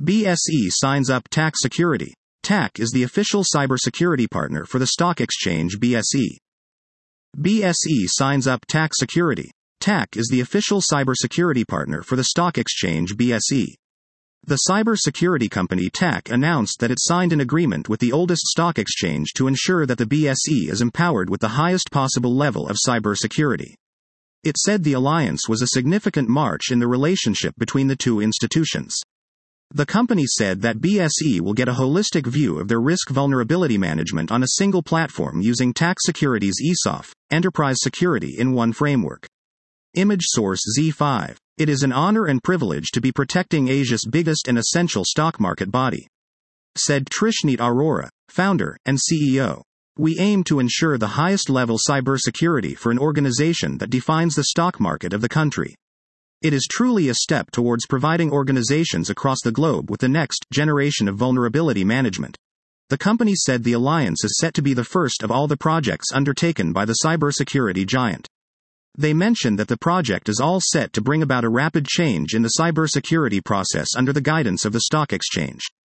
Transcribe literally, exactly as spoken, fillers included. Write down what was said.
B S E signs up T A C Security. T A C is the official cybersecurity partner for the stock exchange B S E. B S E signs up T A C Security. T A C is the official cybersecurity partner for the stock exchange B S E. The cybersecurity company T A C announced that it signed an agreement with the oldest stock exchange to ensure that the B S E is empowered with the highest possible level of cybersecurity. It said the alliance was a significant march in the relationship between the two institutions. The company said that B S E will get a holistic view of their risk vulnerability management on a single platform using T A C Security's E S O F, Enterprise Security in one framework. Image source Z five. It is an honor and privilege to be protecting Asia's biggest and essential stock market body, said Trishneet Arora, founder and C E O. We aim to ensure the highest level cybersecurity for an organization that defines the stock market of the country. It is truly a step towards providing organizations across the globe with the next generation of vulnerability management. The company said the alliance is set to be the first of all the projects undertaken by the cybersecurity giant. They mentioned that the project is all set to bring about a rapid change in the cybersecurity process under the guidance of the stock exchange.